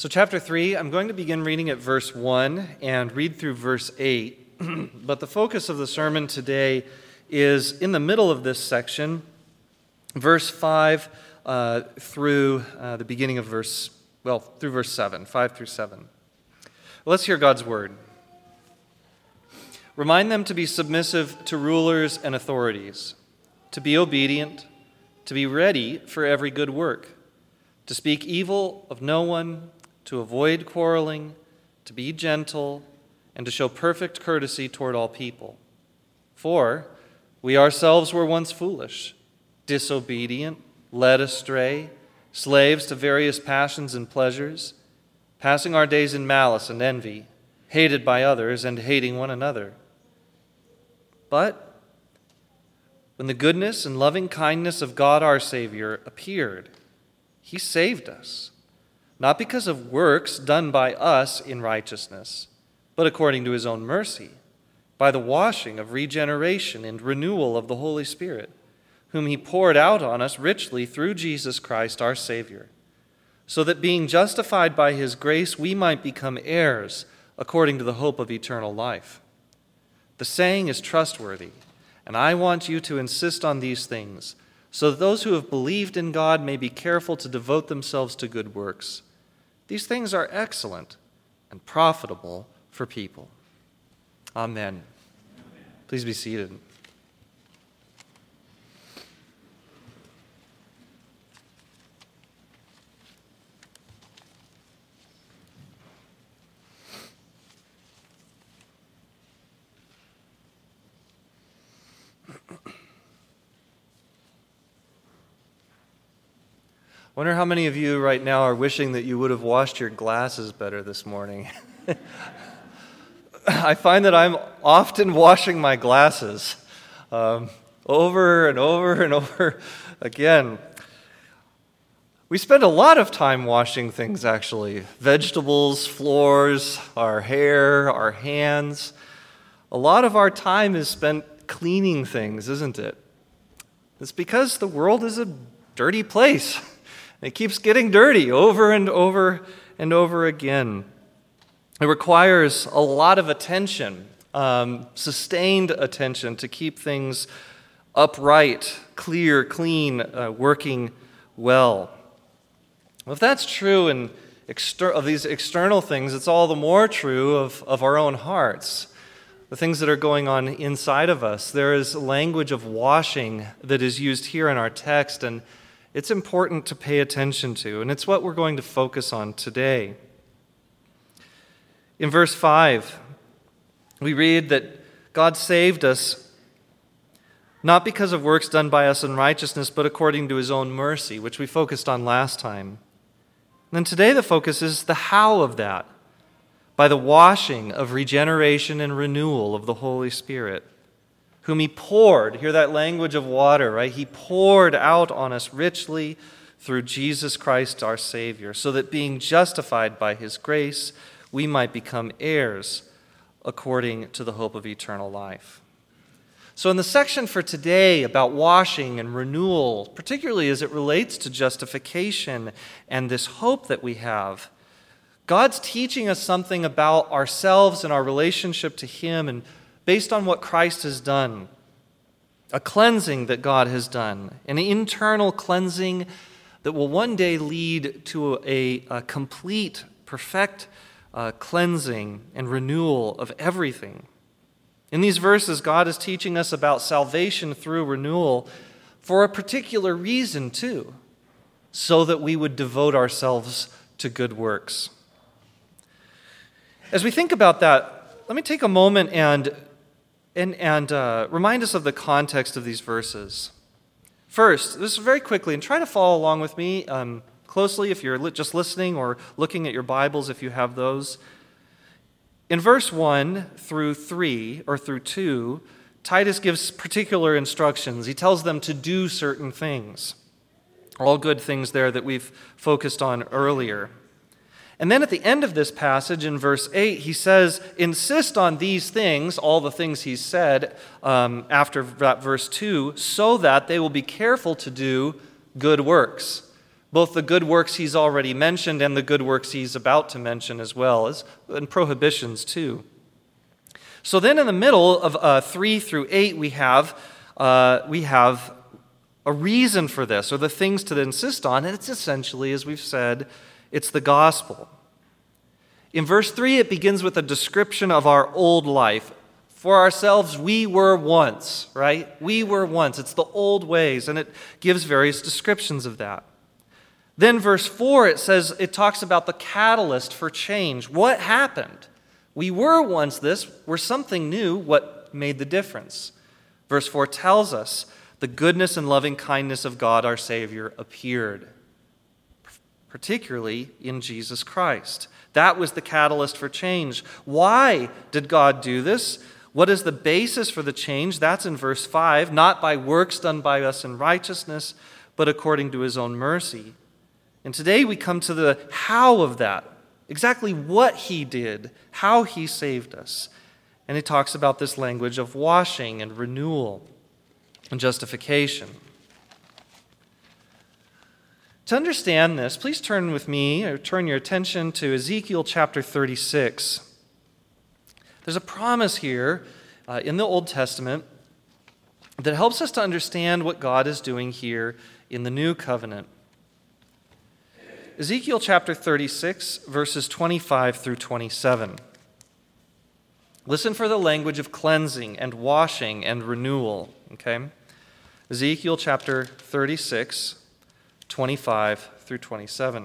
So chapter 3, I'm going to begin reading at verse 1 and read through verse 8. But the focus of the sermon today is in the middle of this section, verse 5 through the beginning of through verse 7, 5 through 7. Let's hear God's word. Remind them to be submissive to rulers and authorities, to be obedient, to be ready for every good work, to speak evil of no one, to avoid quarreling, to be gentle, and to show perfect courtesy toward all people. For we ourselves were once foolish, disobedient, led astray, slaves to various passions and pleasures, passing our days in malice and envy, hated by others and hating one another. But when the goodness and loving kindness of God our Savior appeared, He saved us, not because of works done by us in righteousness, but according to His own mercy, by the washing of regeneration and renewal of the Holy Spirit, whom He poured out on us richly through Jesus Christ our Savior, so that being justified by His grace, we might become heirs according to the hope of eternal life. The saying is trustworthy, and I want you to insist on these things, so that those who have believed in God may be careful to devote themselves to good works. These things are excellent and profitable for people. Amen. Please be seated. I wonder how many of you right now are wishing that you would have washed your glasses better this morning. I find that I'm often washing my glasses over and over and over again. We spend a lot of time washing things, actually. Vegetables, floors, our hair, our hands. A lot of our time is spent cleaning things, isn't it? It's because the world is a dirty place. It keeps getting dirty over and over and over again. It requires a lot of attention, sustained attention to keep things upright, clear, clean, working well. Well, if that's true of these external things, it's all the more true of our own hearts, the things that are going on inside of us. There is language of washing that is used here in our text, and it's important to pay attention to, and it's what we're going to focus on today. In verse 5, we read that God saved us not because of works done by us in righteousness, but according to His own mercy, which we focused on last time. And then today the focus is the how of that, by the washing of regeneration and renewal of the Holy Spirit, whom He poured, hear that language of water, right? He poured out on us richly through Jesus Christ our Savior, so that being justified by His grace, we might become heirs according to the hope of eternal life. So in the section for today about washing and renewal, particularly as it relates to justification and this hope that we have, God's teaching us something about ourselves and our relationship to Him, and based on what Christ has done, a cleansing that God has done, an internal cleansing that will one day lead to a complete, perfect cleansing and renewal of everything. In these verses, God is teaching us about salvation through renewal for a particular reason too, so that we would devote ourselves to good works. As we think about that, let me take a moment and remind us of the context of these verses. First, this is very quickly, and try to follow along with me closely if you're just listening or looking at your Bibles if you have those. In verse 1 through 3, or through 2, Titus gives particular instructions. He tells them to do certain things. All good things there that we've focused on earlier. And then at the end of this passage, in verse 8, he says, insist on these things, all the things he said after that verse 2, so that they will be careful to do good works. both the good works he's already mentioned and the good works he's about to mention as well, and prohibitions too. So then in the middle of 3 through 8, we have a reason for this, or the things to insist on, and it's essentially, as we've said, it's the gospel. In verse 3, it begins with a description of our old life. For ourselves, we were once, right? We were once. It's the old ways, and it gives various descriptions of that. Then verse 4, it talks about the catalyst for change. What happened? We were once this, we're something new. What made the difference? Verse 4 tells us the goodness and loving kindness of God our Savior appeared, particularly in Jesus Christ. That was the catalyst for change. Why did God do this? What is the basis for the change? That's in verse 5, not by works done by us in righteousness, but according to his own mercy. And today we come to the how of that, exactly what he did, how he saved us. And he talks about this language of washing and renewal and justification. To understand this, please turn with me, or turn your attention to Ezekiel chapter 36. There's a promise here in the Old Testament that helps us to understand what God is doing here in the New Covenant. Ezekiel chapter 36, verses 25 through 27. Listen for the language of cleansing and washing and renewal, okay? Ezekiel chapter 36, 25 through 27.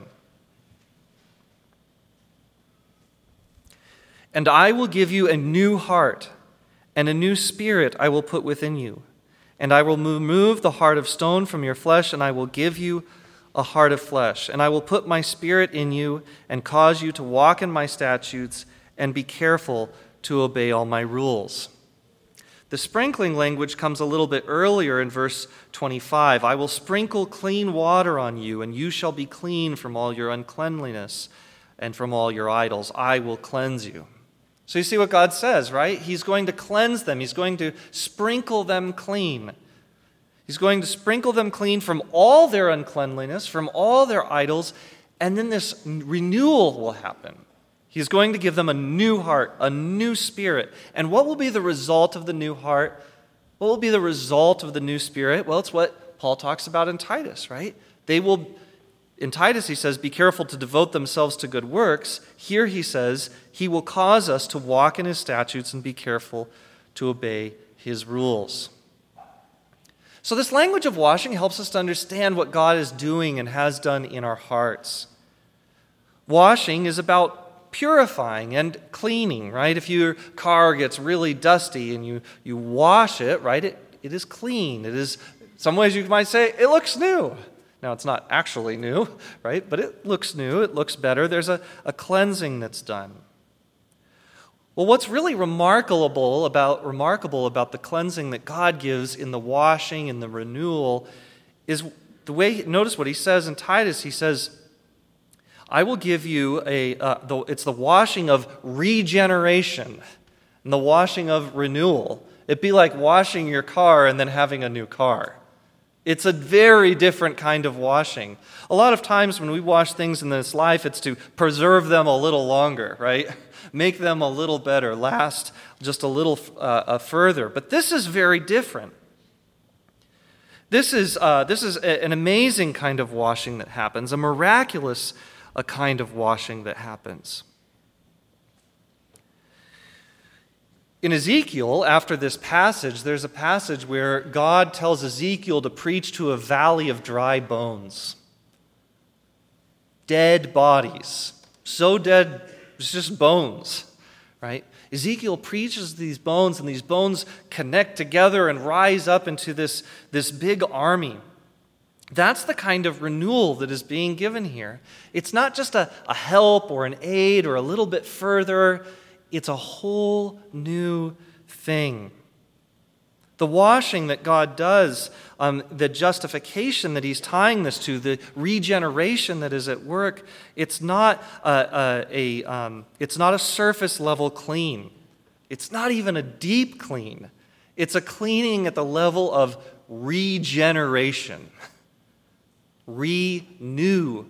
And I will give you a new heart, and a new spirit I will put within you. And I will remove the heart of stone from your flesh, and I will give you a heart of flesh. And I will put my spirit in you, and cause you to walk in my statutes, and be careful to obey all my rules. The sprinkling language comes a little bit earlier in verse 25. I will sprinkle clean water on you, and you shall be clean from all your uncleanliness and from all your idols. I will cleanse you. So you see what God says, right? He's going to cleanse them. He's going to sprinkle them clean. He's going to sprinkle them clean from all their uncleanliness, from all their idols, and then this renewal will happen. He's going to give them a new heart, a new spirit. And what will be the result of the new heart? What will be the result of the new spirit? Well, it's what Paul talks about in Titus, right? In Titus, he says, be careful to devote themselves to good works. Here he says, he will cause us to walk in his statutes and be careful to obey his rules. So this language of washing helps us to understand what God is doing and has done in our hearts. Washing is about purifying and cleaning, right? If your car gets really dusty and you wash it, right, it is clean. It is, some ways you might say, it looks new. Now, it's not actually new, right? But it looks new. It looks better. There's a cleansing that's done. Well, what's really remarkable about the cleansing that God gives in the washing and the renewal is the way, notice what he says in Titus. He says, I will give you it's the washing of regeneration and the washing of renewal. It'd be like washing your car and then having a new car. It's a very different kind of washing. A lot of times when we wash things in this life, it's to preserve them a little longer, right? Make them a little better, last just a little further. But this is very different. This is an amazing kind of washing that happens, a miraculous kind of washing that happens. In Ezekiel, after this passage, there's a passage where God tells Ezekiel to preach to a valley of dry bones. Dead bodies. So dead, it's just bones, right? Ezekiel preaches these bones, and these bones connect together and rise up into this big army. That's the kind of renewal that is being given here. It's not just a help or an aid or a little bit further. It's a whole new thing. The washing that God does, the justification that he's tying this to, the regeneration that is at work, it's not a surface level clean. It's not even a deep clean. It's a cleaning at the level of regeneration. renewal.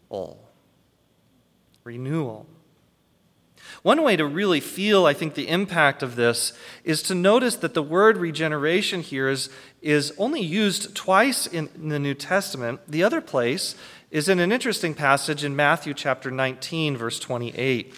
Renewal. One way to really feel, I think, the impact of this is to notice that the word regeneration here is only used twice in the New Testament. The other place is in an interesting passage in Matthew chapter 19, verse 28.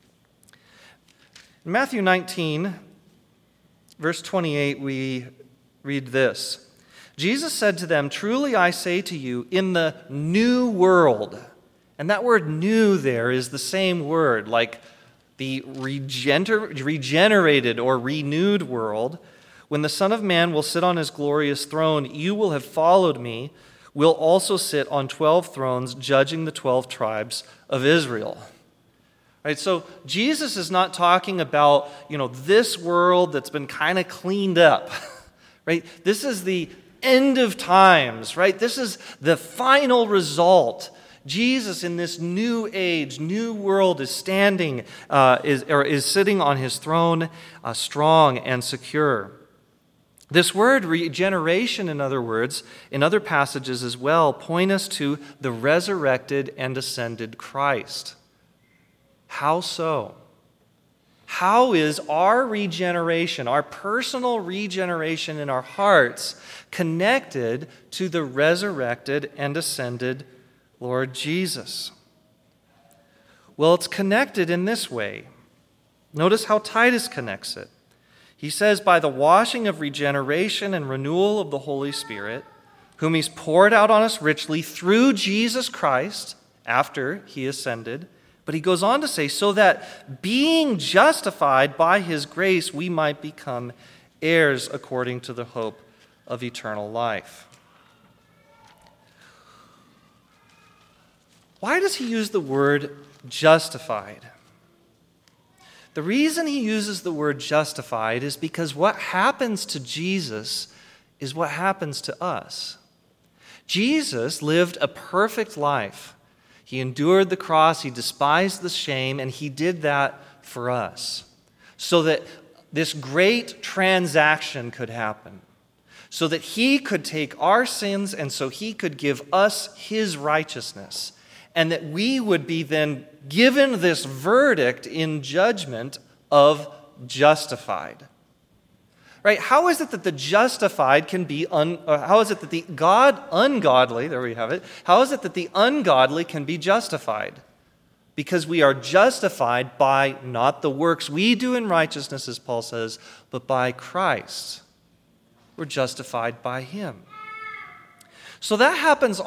In Matthew 19, verse 28, we read this. Jesus said to them, "Truly I say to you, in the new world," and that word new there is the same word, like the regenerated or renewed world, "when the Son of Man will sit on his glorious throne, you will have followed me, will also sit on 12 thrones, judging the 12 tribes of Israel." Right, so Jesus is not talking about, this world that's been kind of cleaned up. Right? This is the end of times, right? This is the final result. Jesus in this new age, new world is standing, is sitting on his throne, strong and secure. This word regeneration, in other words, in other passages as well, point us to the resurrected and ascended Christ. How so? How is our regeneration, our personal regeneration in our hearts, connected to the resurrected and ascended Lord Jesus? Well, it's connected in this way. Notice how Titus connects it. He says, "By the washing of regeneration and renewal of the Holy Spirit, whom he's poured out on us richly through Jesus Christ after he ascended." But he goes on to say, "so that being justified by his grace, we might become heirs according to the hope of eternal life." Why does he use the word justified? The reason he uses the word justified is because what happens to Jesus is what happens to us. Jesus lived a perfect life. He endured the cross, he despised the shame, and he did that for us so that this great transaction could happen, so that he could take our sins and so he could give us his righteousness, and that we would be then given this verdict in judgment of justified. Right? How is it that the justified can be how is it that the ungodly, there we have it. How is it that the ungodly can be justified? Because we are justified by not the works we do in righteousness, as Paul says, but by Christ. We're justified by him. So that happens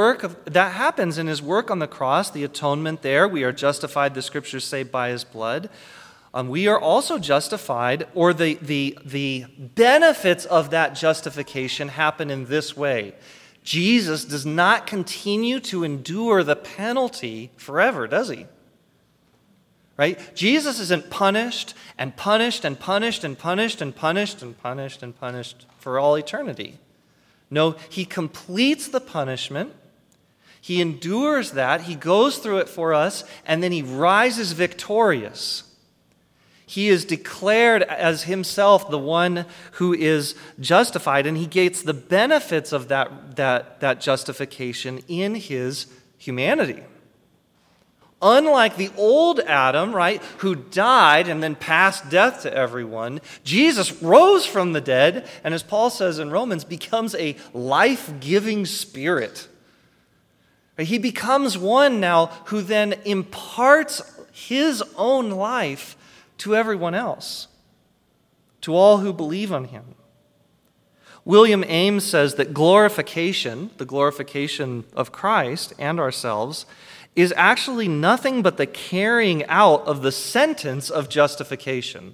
in his work on the cross, the atonement there. We are justified, the scriptures say, by his blood. We are also justified, or the benefits of that justification happen in this way. Jesus does not continue to endure the penalty forever, does he? Right? Jesus isn't punished and punished and punished and punished and punished and punished and punished for all eternity. No, he completes the punishment. He endures that. He goes through it for us, and then he rises victorious. He is declared as himself the one who is justified, and he gets the benefits of that justification in his humanity. Unlike the old Adam, right, who died and then passed death to everyone, Jesus rose from the dead, and as Paul says in Romans, becomes a life-giving spirit. He becomes one now who then imparts his own life to everyone else, to all who believe on him. William Ames says that glorification, the glorification of Christ and ourselves, is actually nothing but the carrying out of the sentence of justification.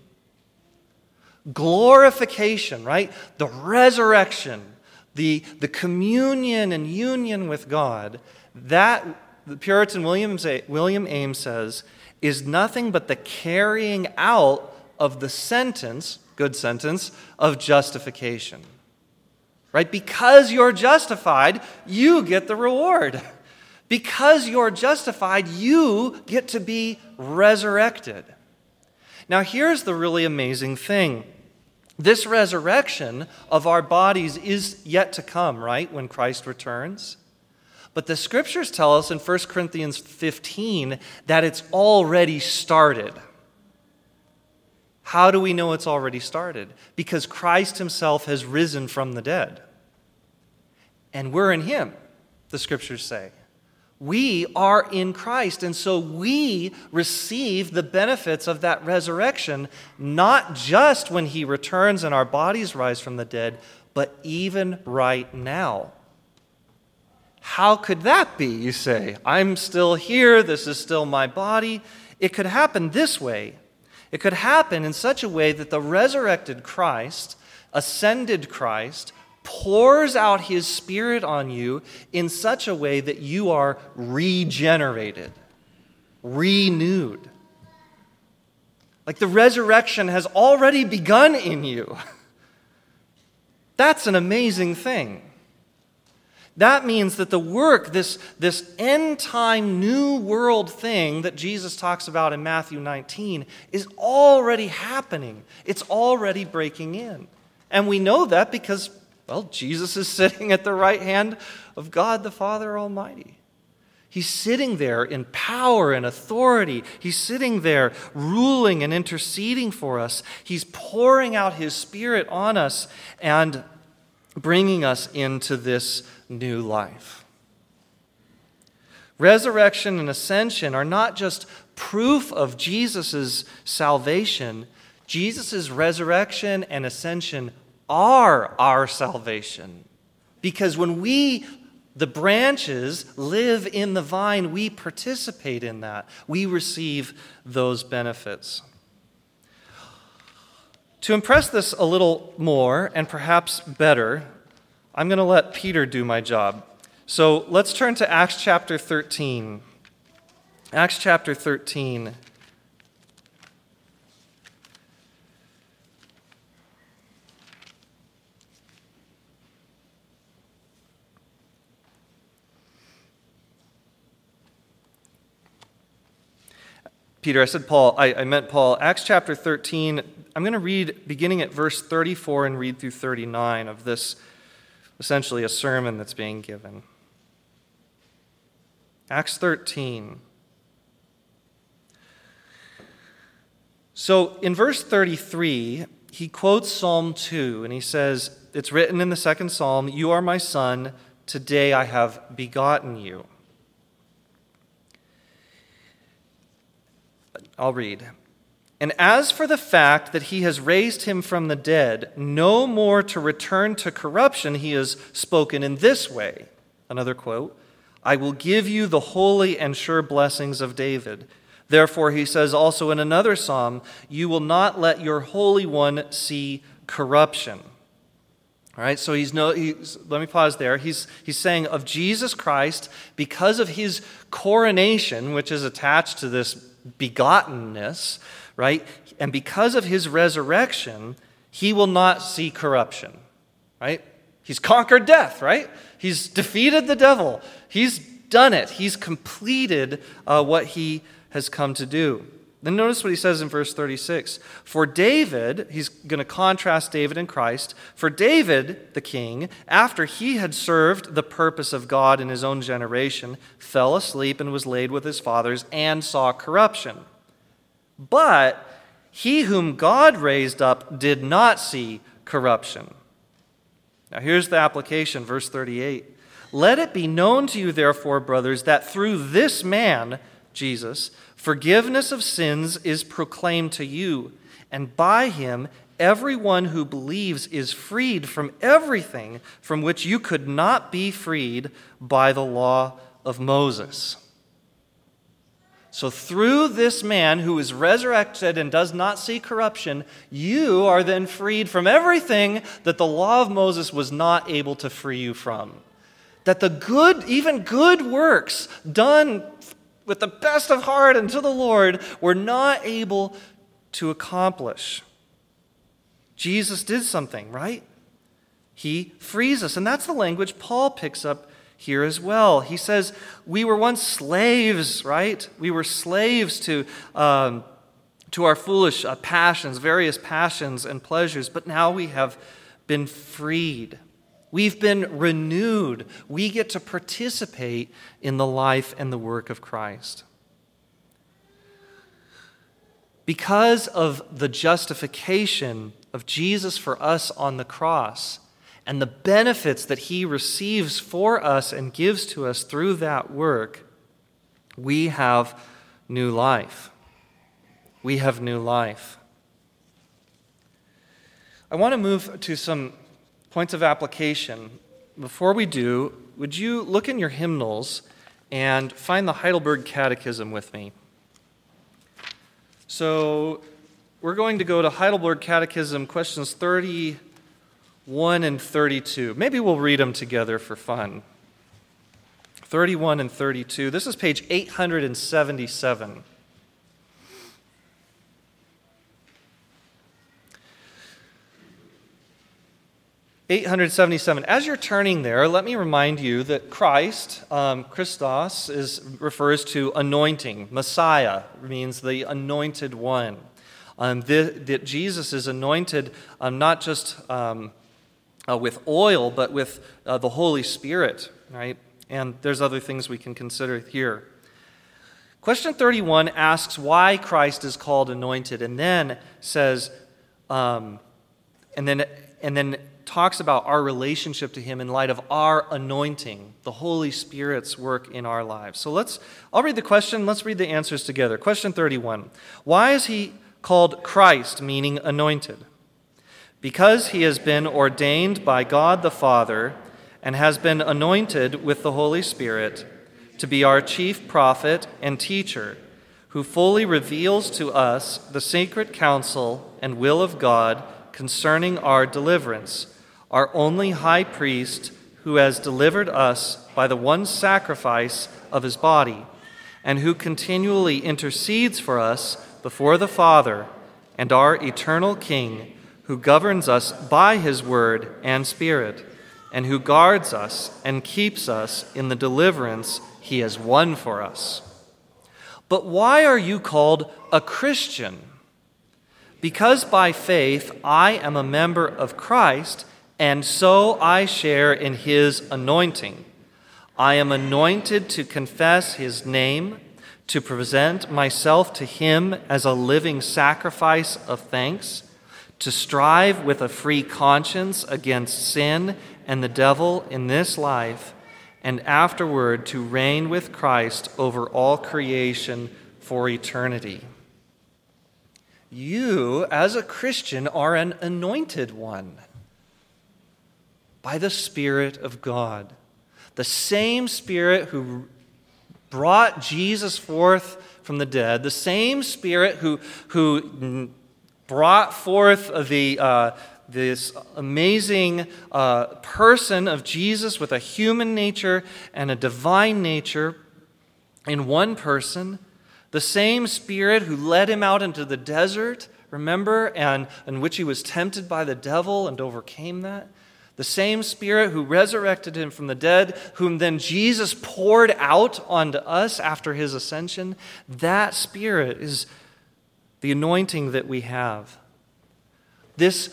Glorification, right? The resurrection, the communion and union with God, that the Puritan William Ames says is nothing but the carrying out of the sentence, good sentence, of justification. Right? Because you're justified, you get the reward. Because you're justified, you get to be resurrected. Now, here's the really amazing thing. This resurrection of our bodies is yet to come, right, when Christ returns. But the scriptures tell us in 1 Corinthians 15 that it's already started. How do we know it's already started? Because Christ himself has risen from the dead. And we're in him, the scriptures say. We are in Christ, and so we receive the benefits of that resurrection, not just when he returns and our bodies rise from the dead, but even right now. How could that be, you say? I'm still here, this is still my body. It could happen this way. It could happen in such a way that the resurrected Christ, ascended Christ, pours out his Spirit on you in such a way that you are regenerated, renewed. Like the resurrection has already begun in you. That's an amazing thing. That means that the work, this end-time new world thing that Jesus talks about in Matthew 19 is already happening. It's already breaking in. And we know that because, well, Jesus is sitting at the right hand of God the Father Almighty. He's sitting there in power and authority. He's sitting there ruling and interceding for us. He's pouring out his Spirit on us and bringing us into this new life. Resurrection and ascension are not just proof of Jesus' salvation. Jesus' resurrection and ascension are our salvation. Because when we, the branches, live in the vine, we participate in that. We receive those benefits. To impress this a little more, and perhaps better, I'm going to let Peter do my job. So let's turn to Acts chapter 13. Acts chapter 13. Peter, I said Paul, I meant Paul. Acts chapter 13, I'm going to read beginning at verse 34 and read through 39 of this, essentially a sermon that's being given. Acts 13. So in verse 33, he quotes Psalm 2, and he says, it's written in the second psalm, "You are my son, today I have begotten you." I'll read. "And as for the fact that he has raised him from the dead, no more to return to corruption, he has spoken in this way." Another quote, "I will give you the holy and sure blessings of David. Therefore," he says also in another psalm, "you will not let your Holy One see corruption." All right, so let me pause there. He's saying of Jesus Christ, because of his coronation, which is attached to this begottenness, right? And because of his resurrection, he will not see corruption, right? He's conquered death, right? He's defeated the devil. He's done it. He's completed what he has come to do. Then notice what he says in verse 36. For David, he's going to contrast David and Christ. For David, the king, after he had served the purpose of God in his own generation, fell asleep and was laid with his fathers and saw corruption. But he whom God raised up did not see corruption. Now here's the application, verse 38. Let it be known to you, therefore, brothers, that through this man, Jesus, forgiveness of sins is proclaimed to you, and by him everyone who believes is freed from everything from which you could not be freed by the law of Moses. So through this man who is resurrected and does not see corruption, you are then freed from everything that the law of Moses was not able to free you from. That the good, even good works done with the best of heart unto the Lord, were not able to accomplish. Jesus did something, right? He frees us. And that's the language Paul picks up here as well. He says, we were once slaves, right? We were slaves to our foolish passions, various passions and pleasures, but now we have been freed. We've been renewed. We get to participate in the life and the work of Christ. Because of the justification of Jesus for us on the cross and the benefits that he receives for us and gives to us through that work, we have new life. We have new life. I want to move to some points of application. Before we do, would you look in your hymnals and find the Heidelberg Catechism with me? So we're going to go to Heidelberg Catechism, questions 31 and 32. Maybe we'll read them together for fun. 31 and 32. This is page 877. As you're turning there, let me remind you that Christ, Christos, refers to anointing. Messiah means the anointed one. That Jesus is anointed not just with oil, but with the Holy Spirit, right? And there's other things we can consider here. Question 31 asks why Christ is called anointed, and then says, and then talks about our relationship to him in light of our anointing, the Holy Spirit's work in our lives. So I'll read the question, let's read the answers together. Question 31. Why is he called Christ, meaning anointed? Because he has been ordained by God the Father and has been anointed with the Holy Spirit to be our chief prophet and teacher, who fully reveals to us the sacred counsel and will of God concerning our deliverance, our only high priest who has delivered us by the one sacrifice of his body, and who continually intercedes for us before the Father, and our eternal King, who governs us by his word and Spirit, and who guards us and keeps us in the deliverance he has won for us. But why are you called a Christian? Because by faith I am a member of Christ, and so I share in his anointing. I am anointed to confess his name, to present myself to him as a living sacrifice of thanks, to strive with a free conscience against sin and the devil in this life, and afterward to reign with Christ over all creation for eternity. You, as a Christian, are an anointed one by the Spirit of God. The same Spirit who brought Jesus forth from the dead, the same Spirit who brought forth this amazing person of Jesus with a human nature and a divine nature in one person, the same Spirit who led him out into the desert, remember, and in which he was tempted by the devil and overcame that. The same Spirit who resurrected him from the dead, whom then Jesus poured out onto us after his ascension, that Spirit is the anointing that we have. This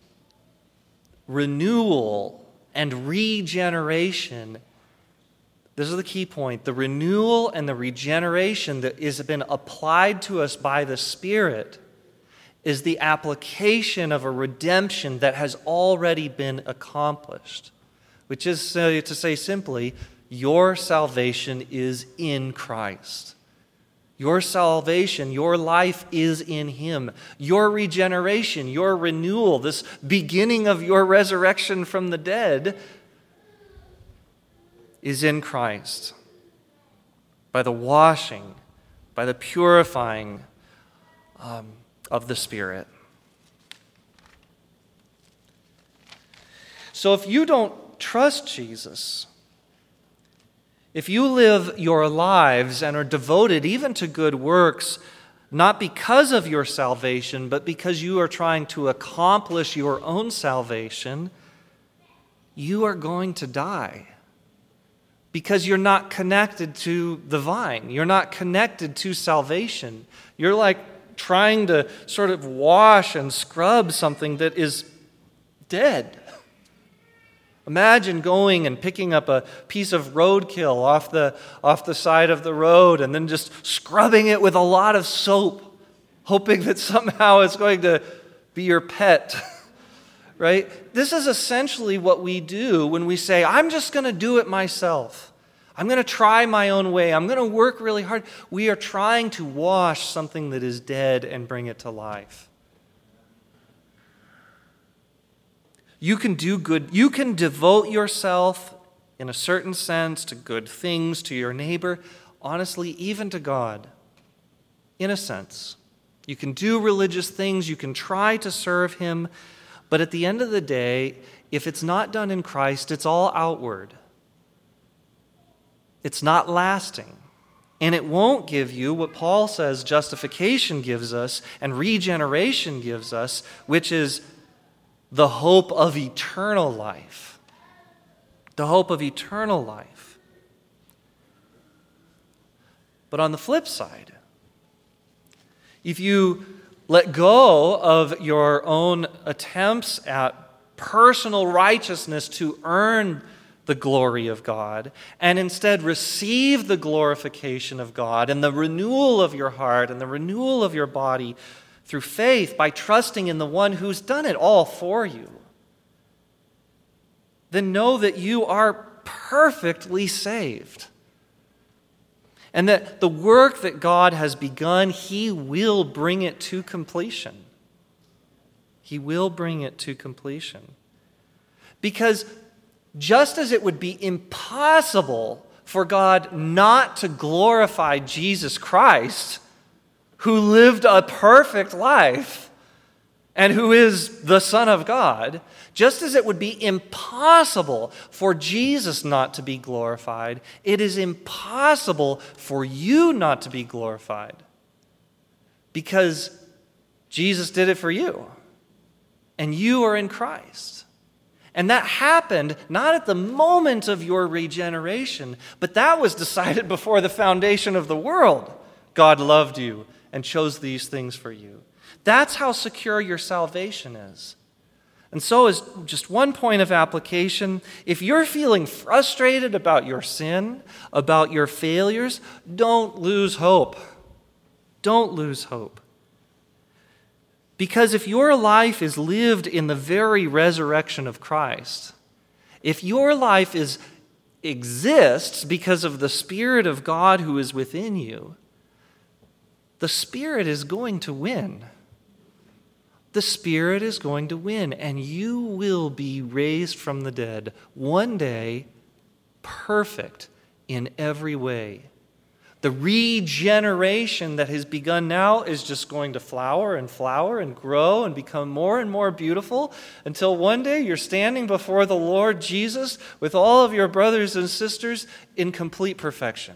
renewal and regeneration, this is the key point, the renewal and the regeneration that has been applied to us by the Spirit is the application of a redemption that has already been accomplished, which is to say simply, your salvation is in Christ. Your salvation, your life is in him. Your regeneration, your renewal, this beginning of your resurrection from the dead is in Christ. By the washing, by the purifying of the Spirit. So if you don't trust Jesus, if you live your lives and are devoted even to good works, not because of your salvation, but because you are trying to accomplish your own salvation, you are going to die. Because you're not connected to the vine. You're not connected to salvation. You're like trying to sort of wash and scrub something that is dead. Imagine going and picking up a piece of roadkill off the side of the road and then just scrubbing it with a lot of soap, hoping that somehow it's going to be your pet, right? This is essentially what we do when we say, I'm just going to do it myself. I'm going to try my own way. I'm going to work really hard. We are trying to wash something that is dead and bring it to life. You can do good. You can devote yourself, in a certain sense, to good things, to your neighbor, honestly, even to God, in a sense. You can do religious things. You can try to serve Him. But at the end of the day, if it's not done in Christ, it's all outward. It's not lasting. And it won't give you what Paul says justification gives us and regeneration gives us, which is the hope of eternal life. The hope of eternal life. But on the flip side, if you let go of your own attempts at personal righteousness to earn the glory of God, and instead receive the glorification of God and the renewal of your heart and the renewal of your body through faith by trusting in the one who's done it all for you, then know that you are perfectly saved. And that the work that God has begun, He will bring it to completion. He will bring it to completion. Because just as it would be impossible for God not to glorify Jesus Christ, who lived a perfect life and who is the Son of God, just as it would be impossible for Jesus not to be glorified, it is impossible for you not to be glorified. Because Jesus did it for you, and you are in Christ. And that happened not at the moment of your regeneration, but that was decided before the foundation of the world. God loved you and chose these things for you. That's how secure your salvation is. And so, as just one point of application, if you're feeling frustrated about your sin, about your failures, don't lose hope. Don't lose hope. Because if your life is lived in the very resurrection of Christ, if your life exists because of the Spirit of God who is within you, the Spirit is going to win. The Spirit is going to win, and you will be raised from the dead one day, perfect in every way. The regeneration that has begun now is just going to flower and grow and become more and more beautiful until one day you're standing before the Lord Jesus with all of your brothers and sisters in complete perfection.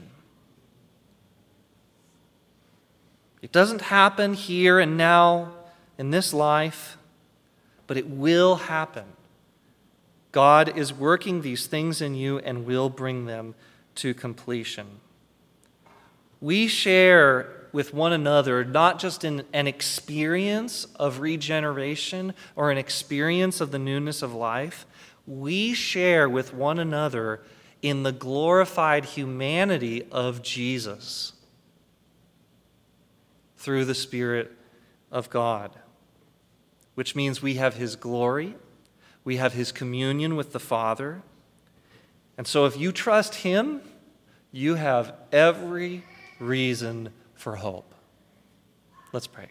It doesn't happen here and now in this life, but it will happen. God is working these things in you and will bring them to completion. We share with one another not just in an experience of regeneration or an experience of the newness of life. We share with one another in the glorified humanity of Jesus through the Spirit of God, which means we have His glory, we have His communion with the Father. And so if you trust Him, you have every reason for hope. Let's pray.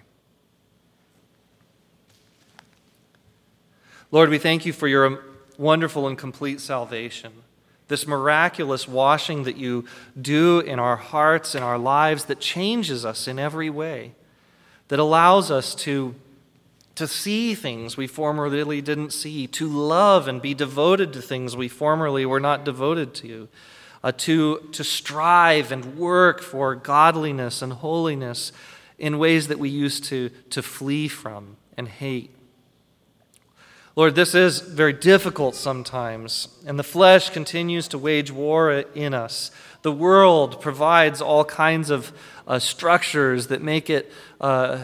Lord, we thank you for your wonderful and complete salvation, this miraculous washing that you do in our hearts and our lives that changes us in every way, that allows us to see things we formerly didn't see, to love and be devoted to things we formerly were not devoted to. To strive and work for godliness and holiness in ways that we used to flee from and hate. Lord, this is very difficult sometimes, and the flesh continues to wage war in us. The world provides all kinds of structures that make it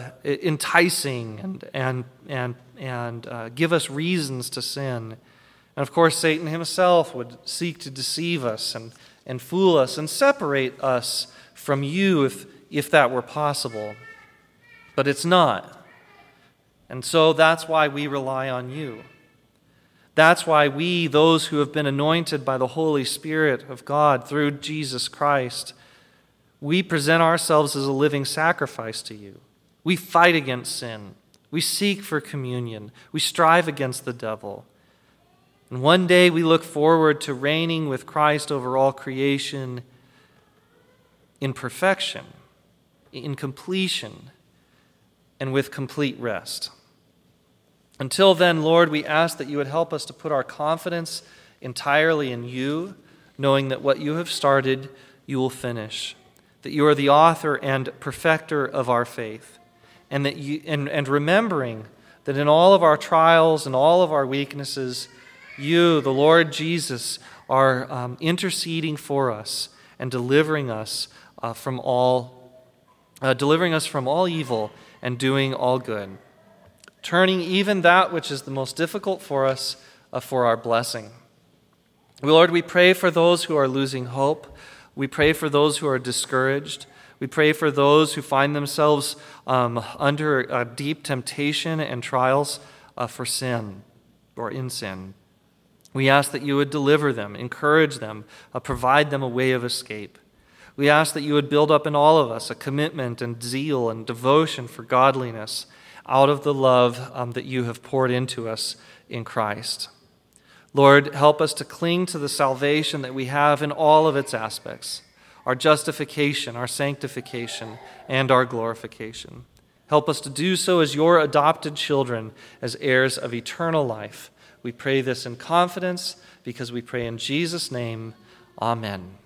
enticing and give us reasons to sin. And of course, Satan himself would seek to deceive us and fool us and separate us from you if that were possible. But it's not. And so that's why we rely on you. That's why we, those who have been anointed by the Holy Spirit of God through Jesus Christ, we present ourselves as a living sacrifice to you. We fight against sin. We seek for communion. We strive against the devil. And one day we look forward to reigning with Christ over all creation in perfection, in completion, and with complete rest. Until then, Lord, we ask that you would help us to put our confidence entirely in you, knowing that what you have started, you will finish, that you are the author and perfecter of our faith, and that and remembering that in all of our trials and all of our weaknesses, you, the Lord Jesus, are interceding for us and delivering us from all evil and doing all good, turning even that which is the most difficult for us for our blessing. Lord, we pray for those who are losing hope. We pray for those who are discouraged. We pray for those who find themselves under deep temptation and trials for sin or in sin. We ask that you would deliver them, encourage them, provide them a way of escape. We ask that you would build up in all of us a commitment and zeal and devotion for godliness out of the love that you have poured into us in Christ. Lord, help us to cling to the salvation that we have in all of its aspects, our justification, our sanctification, and our glorification. Help us to do so as your adopted children, as heirs of eternal life. We pray this in confidence because we pray in Jesus' name. Amen.